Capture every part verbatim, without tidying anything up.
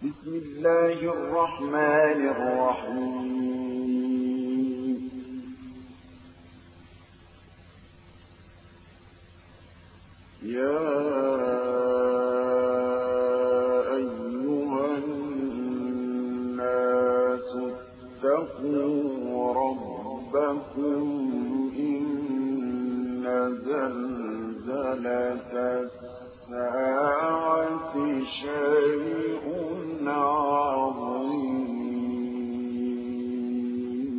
بسم الله الرحمن الرحيم. يا أيها الناس اتقوا ربكم إن زلزلة الساعة شيء عظيم.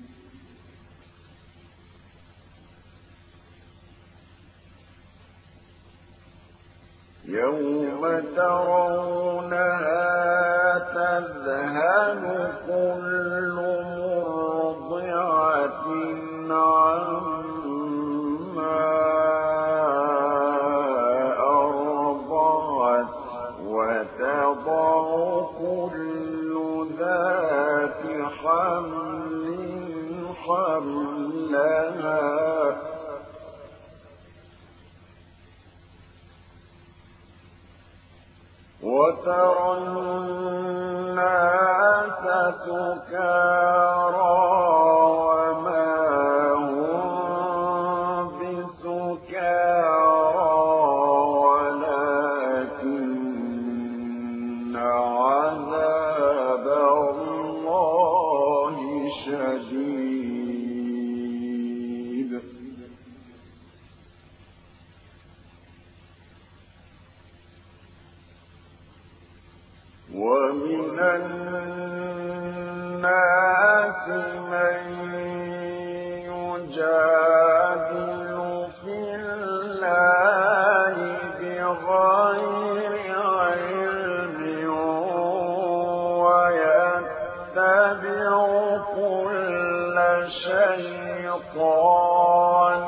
يوم ترونها تذهل كل مرضعة عما أرضعت وتضع كل ذات حمل حملها وترى الناس سكارى وما هم بسكارى ولكن عذاب الله شديد. ومن الناس من يجادل في الله بغير علم ويتبع كل شيطان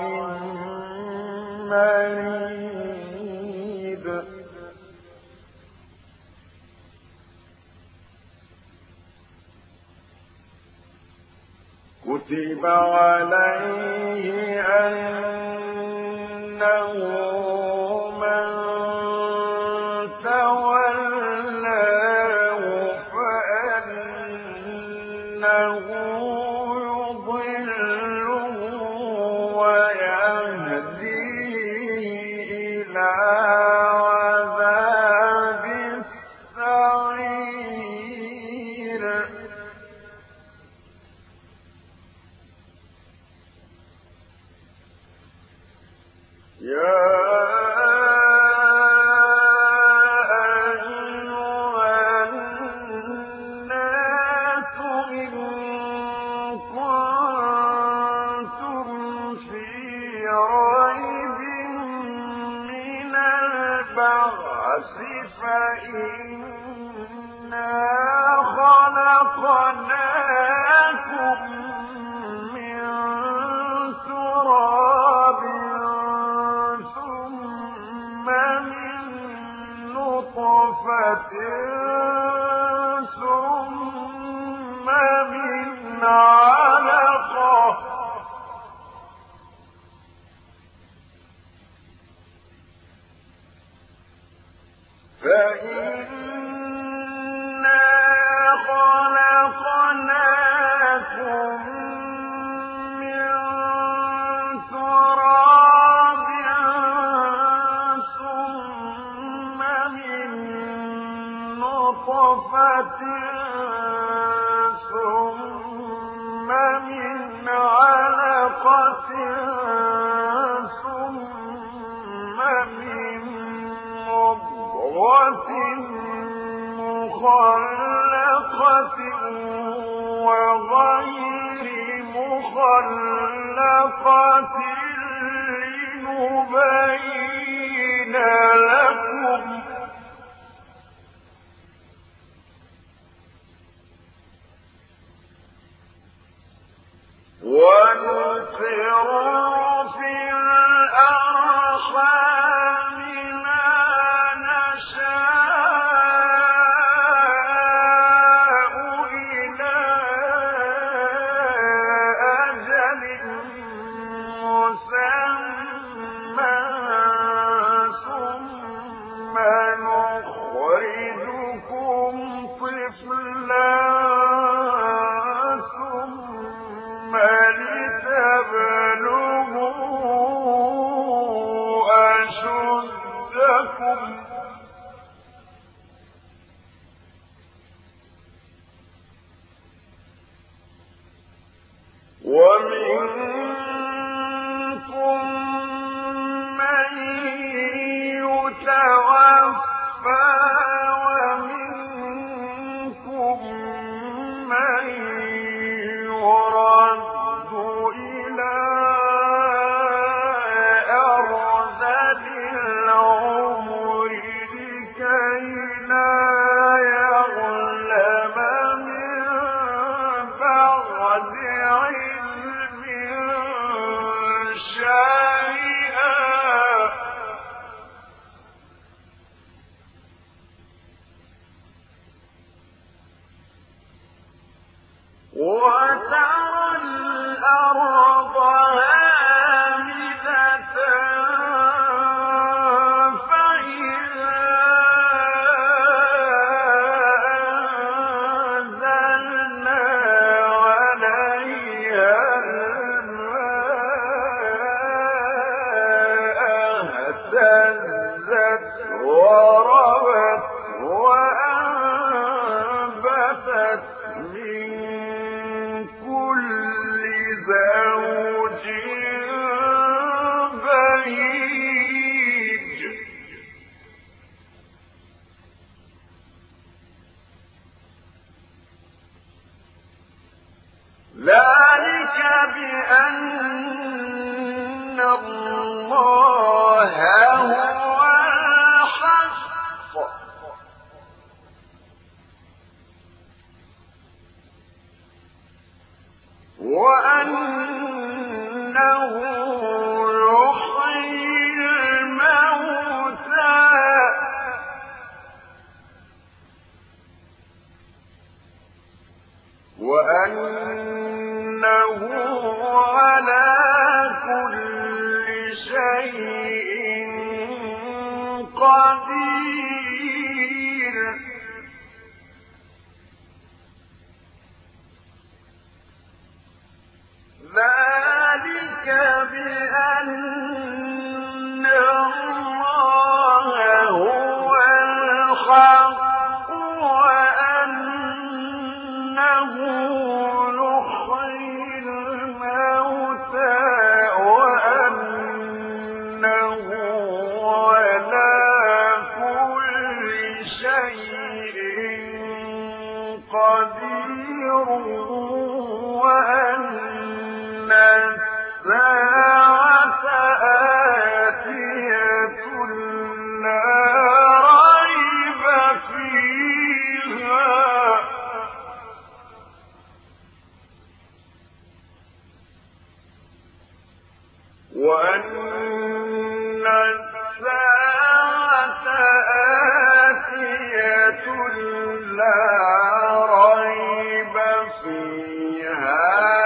مريد. كتب عليه أنه من تولاه فأنه يضله ويهديه إلى عذاب السعير. يا أيها الناس إن كنتم في ريب من البعث فإنا خلقناكم من تراب نطفة ثم من علقة فإنا خلقناكم من تراب ثم من نطفة ثم من علقة ثم من مضغة مخلقة وغير مخلقة لنبين لكم ونقر في الأرحام ما نشاء إلى أجل مسمى ثم نخرجكم ومنكم من يتوفى ومنكم من يرد إلى أرذل العمر لكي لا يعلم من بعد علم شيئا وترى الأرض هامدة فإذا أنزلنا عليها الماء اهتزت وربت وأنبتت من كل زوج بهيج ذلك بأن الله هو الحق وأنه يحيي الموتى وأنه على كل شيء قدير ذلك بأن الله هو الحق وأنه يحيي الموتى وأنه على كل شيء قدير وأن الساعة آتية لا ريب فيها وأن الساعة آتية لا ريب فيها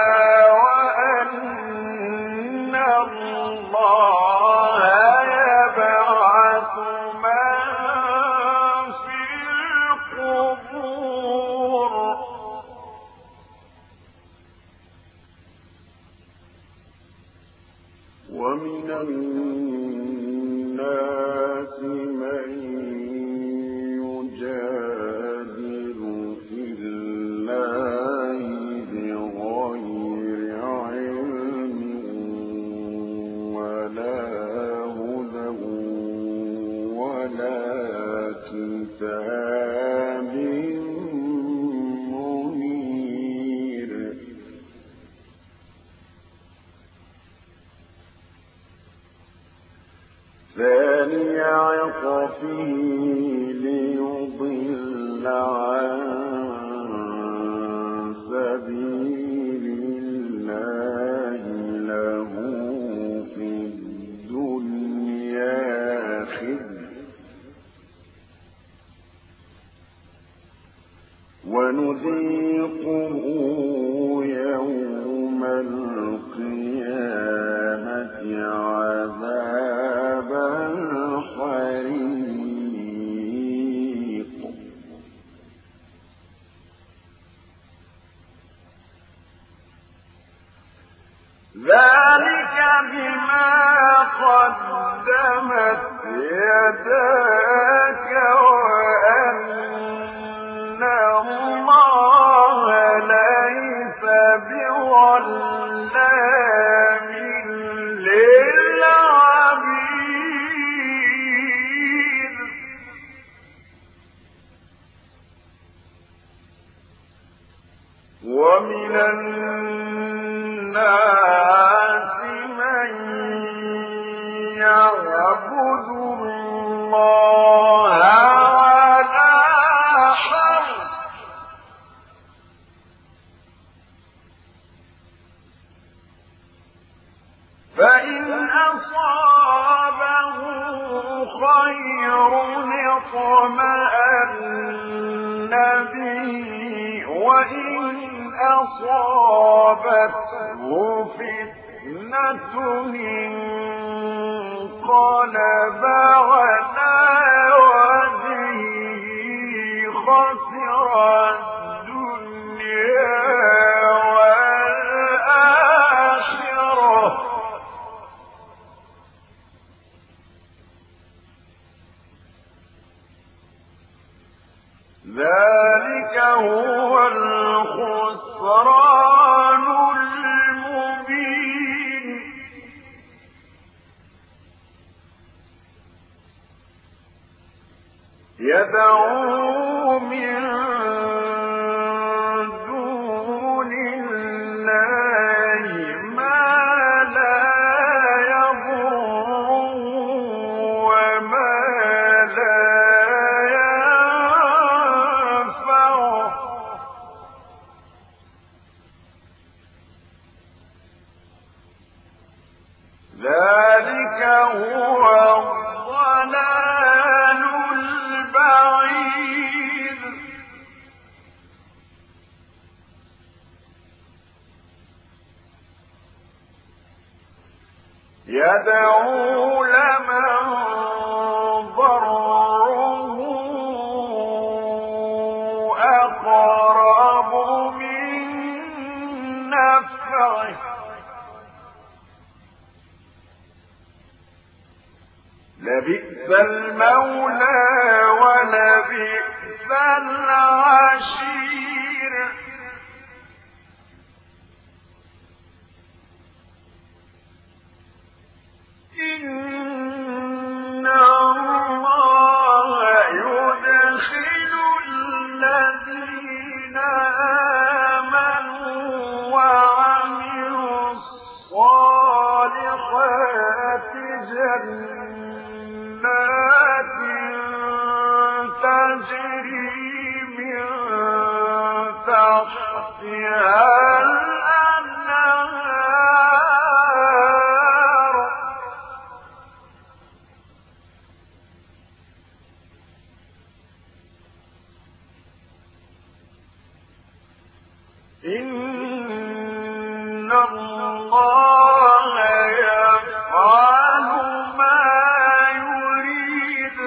الله يبعث من في القبور ومن الناس من يجادل في الله بغير علم ولا هدى ولا كتاب منير ثاني عطفه ليضل عن سبيل الله له في الدنيا خزي ونذيقه يوم القيامة عذاب الحريق ذلك بما قدمت يداك وأن الله ليس بظلام ومن الناس من يعبد الله على حرف فإن أصابه خير اطمأن به وإن أصابته فتنة انقلب على وجهه خسر الدنيا والآخرة ذلك هو الخسران المبين يدعو من دون الله ما لا يضره وما لا ذلك هو الضلال البعيد يدعو لمن ضره أقرب من نفعه لبئس المولى ولبئس العشير إن الله يدخل الذين آمنوا وعملوا الصالحات جنات تجري من تحتها الأنهار إن الله يفعل ما يريد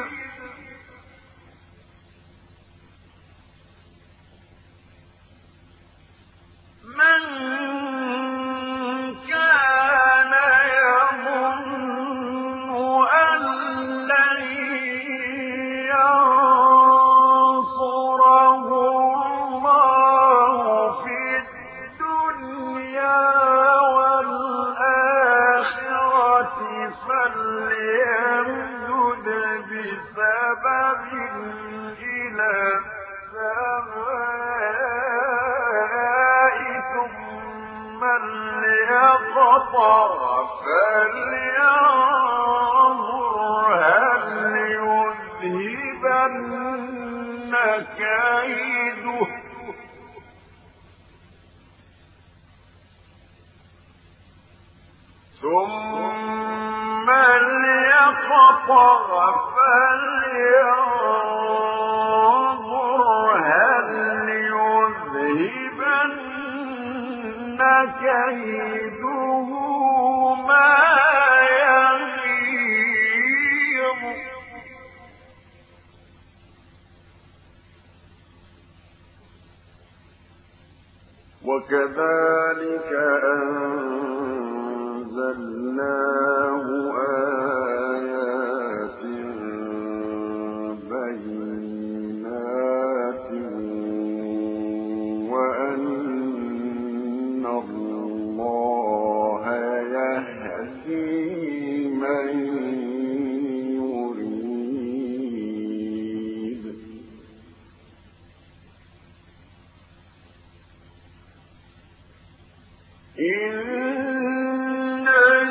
من كان يظن أن لن ينصره الله في الدنيا والآخرة فليمدد بسبب إلى السماء ثم ليقطع فلينظر هل يذهبن كيده ثم ليقطع فلينظر هل يذهبن كيده ما يغيظ وكذلك أنزلناه آيات بينات وأن الله يهدي من يريد إن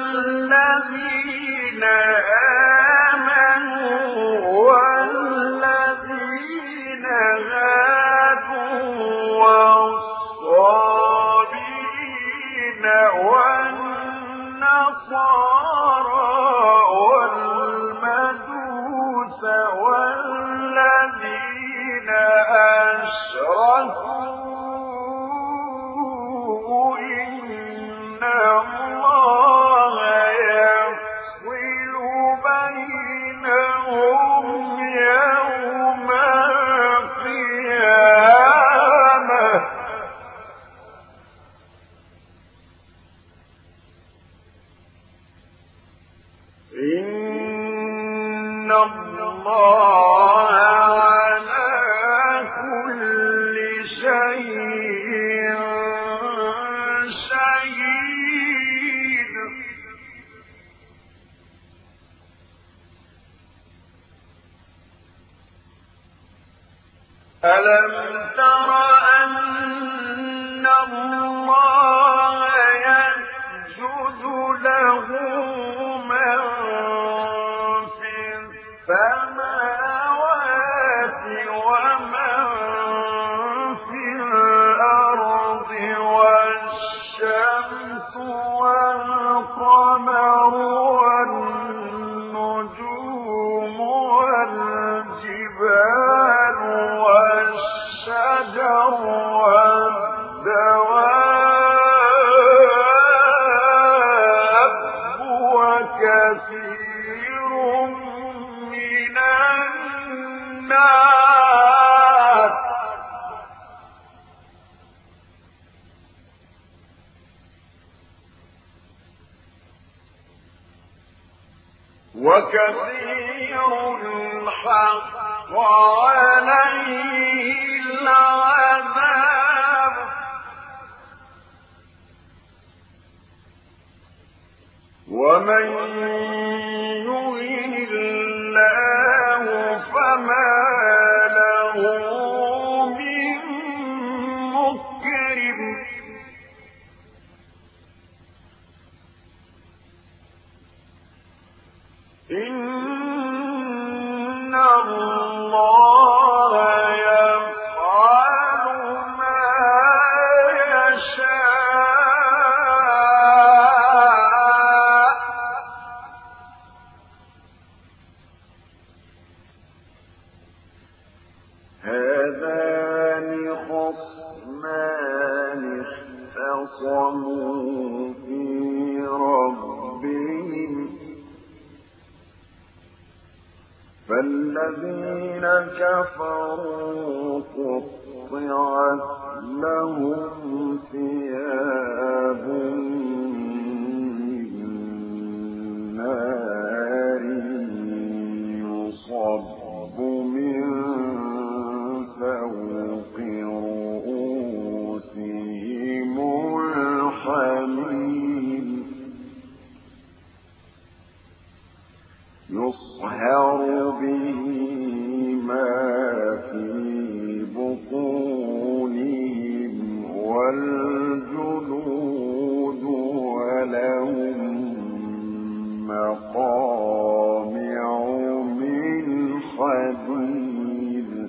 الذين آمنوا والذين هادوا والصابئين والنصارى والمجوس والذين أشركوا إن الله يفصل بينهم يوم القيامة إن الله على كل شيء شهيد. ألم تر أن الله يسجد له من في السماوات ومن في الأرض والشمس والقمر والنجوم والجبال والشجر والدواب وكثير من الناس وكثير حق عليه العذاب ومن يهن الله فما له من مكرم إن الله يفعل ما يشاء هذان خصمان اختصموا في ربهم فالذين كفروا قطعت لهم ثياب من نار يصب من فوق رؤوسهم الحميم يصهر به ما في بطونهم والجلود ولهم مقامع من حديد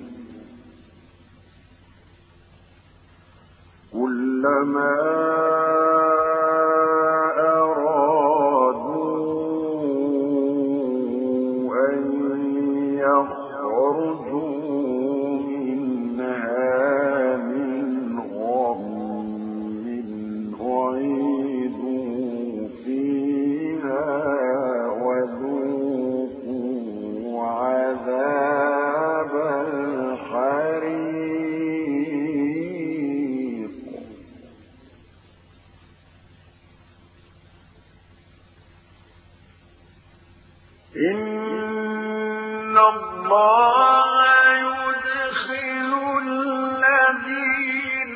كلما إن الله يدخل الذين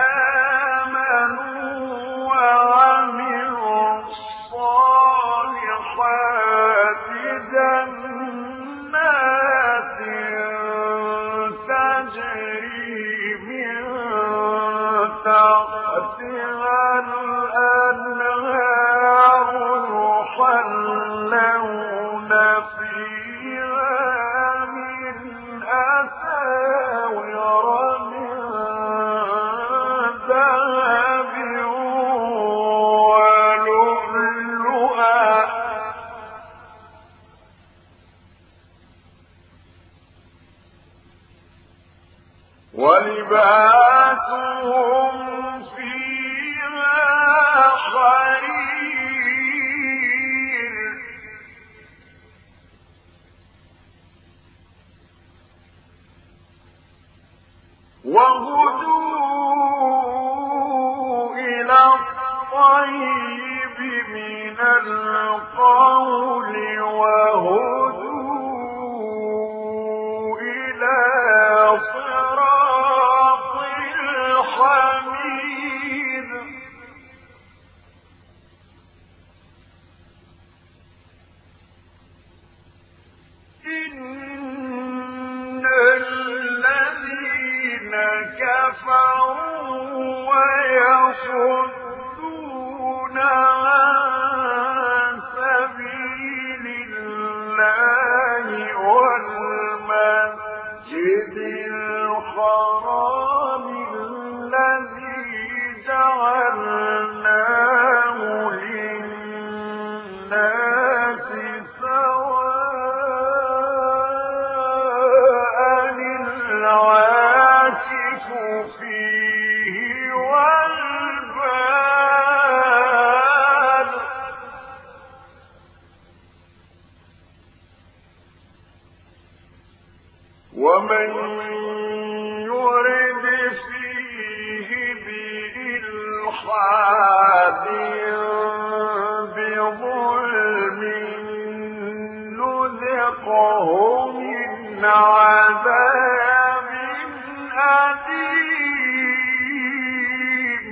آمنوا وعملوا الصالحات جنات تجري من تحتها الأنهار يحلون فيها من أساور من ذهب ولؤلؤا ولباسهم فيها حرير وهدوا إلى الطيب من القول وهدوا إلى صراط الحميد إن الذين كفروا ويصدون عن سبيل الله والمسجد الحرام الذي جعلناه للناس سواء العاكف فيه والباد ومن يرد فيه بإلحاد بظلم نذقه من عذاب أليم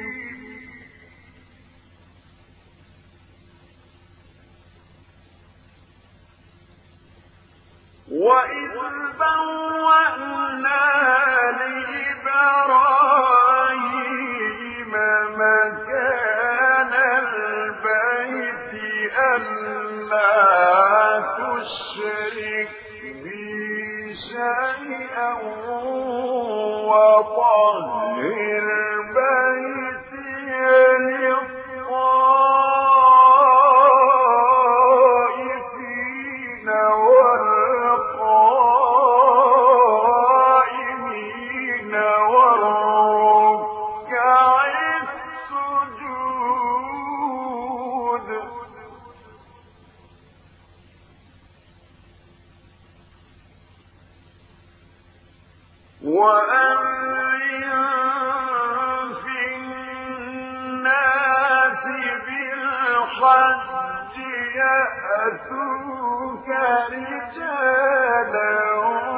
وإذ بوأنا لإبراهيم مكان البيت ألا تشرك بي شيئا وطهر بيتي للطائفين والقائمين والركع السجود وأذن في الناس بالحج يأتوك رجالا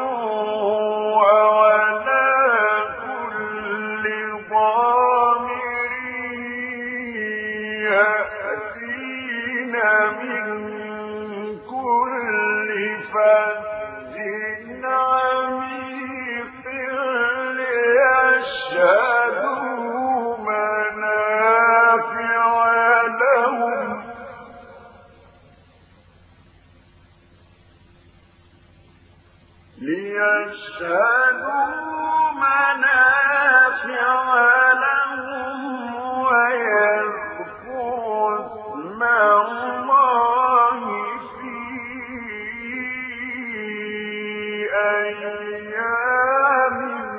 وعلى كل ضامر يأتين من كل فج عميق ليشهدوا منافع لهم ليشهدوا منافع لهم ويذكروا اسم الله في أيام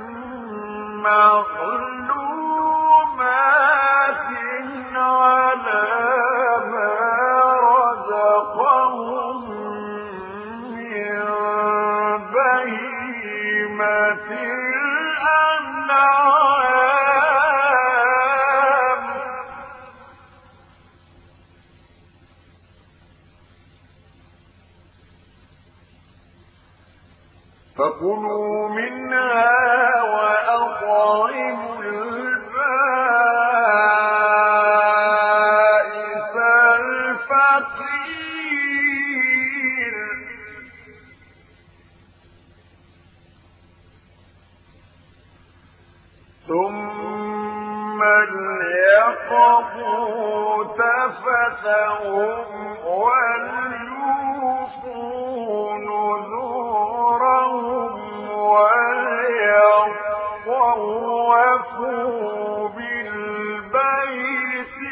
معلومات على ما رزقهم من بهيمة الأنعام فكلوا منها وأطعموا البائس الفقير ثم ليقضوا تفثهم وليوفوا نذورهم وليطوفوا بالبيت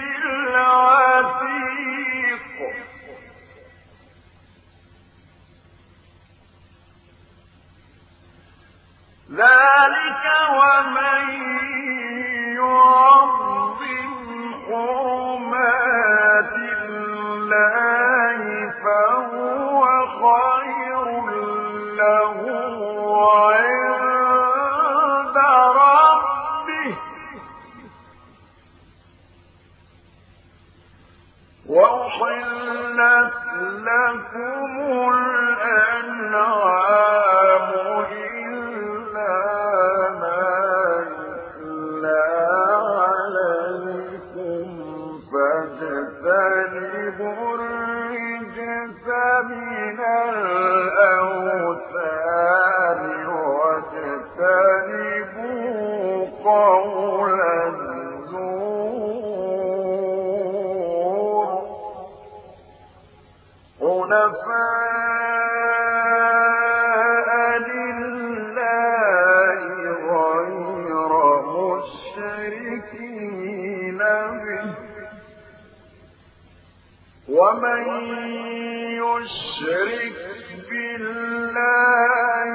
العتيق ذلك ومن يعظم حرمات الله فهو خير له عند ربه وأحلت لكم الأنعام إلا ما يتلى عليكم فاجتنبوا الرجس من الأوثان واجتنبوا قول الزور حنفاء لله غير مشركين به ومن يشرك بالله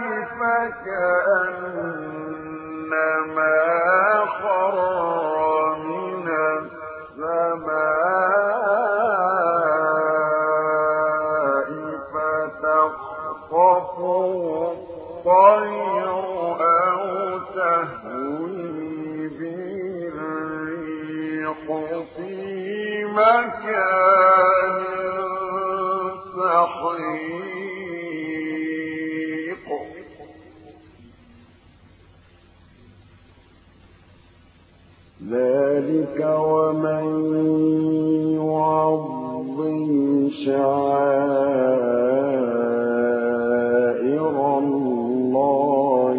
فكأنما خر من السماء فتخطفه الطير أو تهوي به الريح في مكان سحيق ذلك ومن يعظم شعائر الله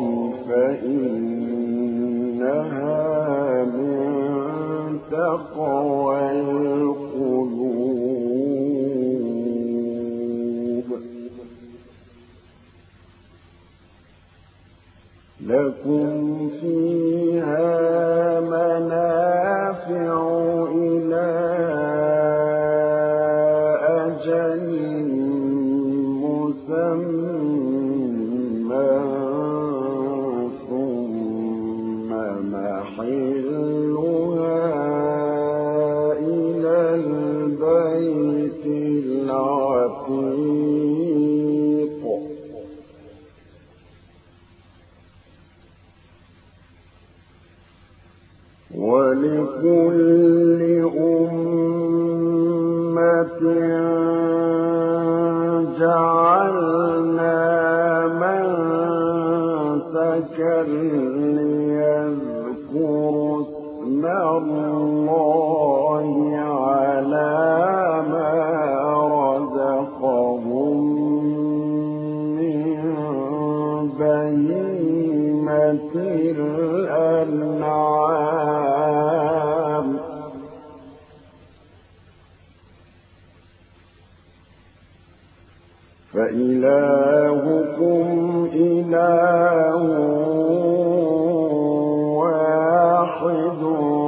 فإنها من تقوى القلوب لكم فيها منافع إلى أجل مسمى ثم محلها إلى البيت العتيق ولكل أمة جعلنا منسكا ليذكروا اسم الله على ما رزقهم من بهيمة الأنعام فإلهكم إله واحد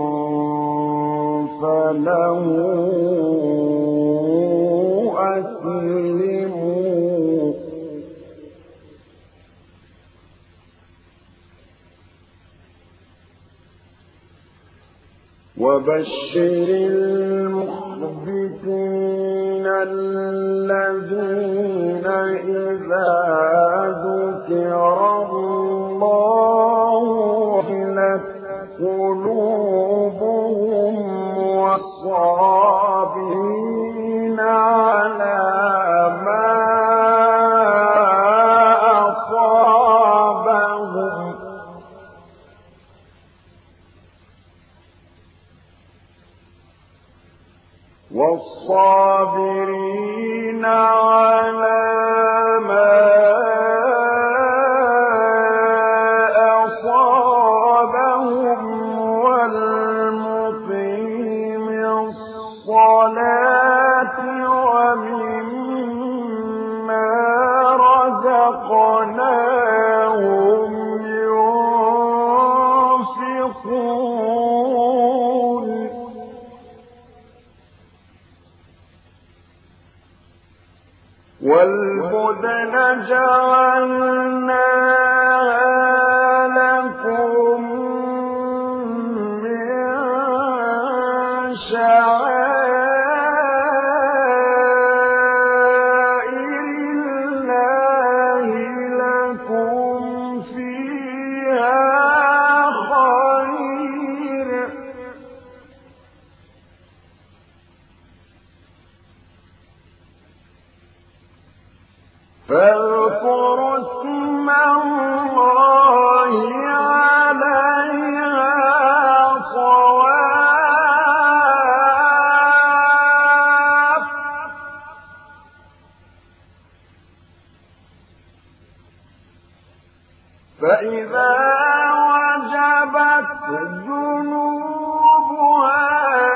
فله أسلموا وبشر المخبتين الذين إذا ذكر الله وجلت قلوبهم والصابرين على ما أصابهم والصابرين على ما أصابهم والمحسنين والبدن جعلناها لكم من شعائر الله لكم فيها خير فاذكروا اسم الله عليها صواف فإذا وجبت جنوبها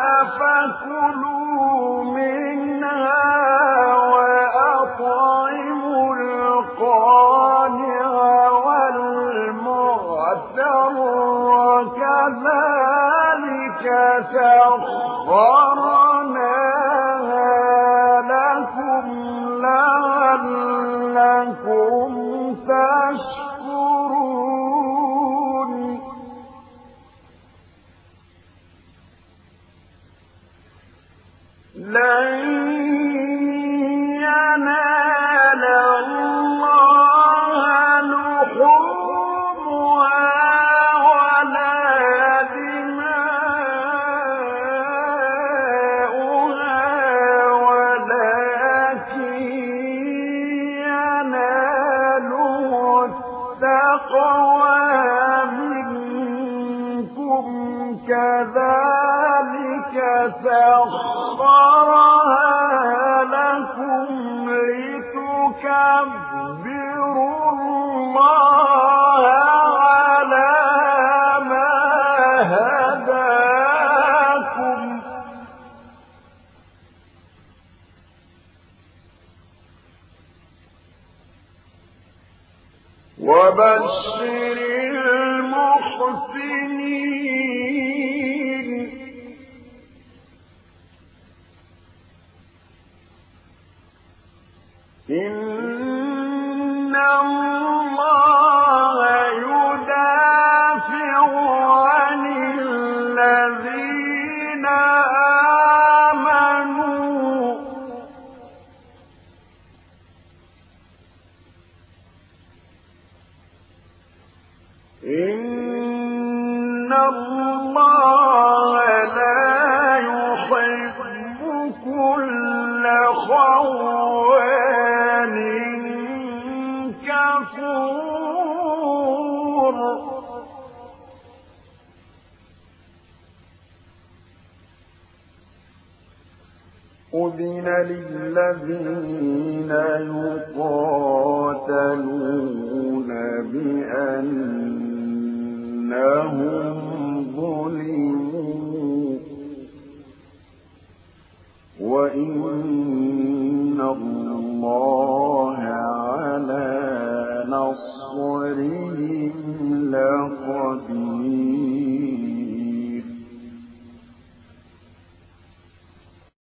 فكلوا منها وأطعموا القانع والمعتر كذلك سخرناها لكم لعلكم تشكرون لن ينال الله لحومها ولا دماؤها ولكن يناله التقوى منكم كذلك سخرها لكم لتكبروا الله على ما هداكم وبشر المحسنين إن الله يدافع عن الذين آمنوا إن الله لا يحب كل خوان كفور أذن للذين يقاتلون بأنهم ظلموا وإن الله على نصرهم لقدير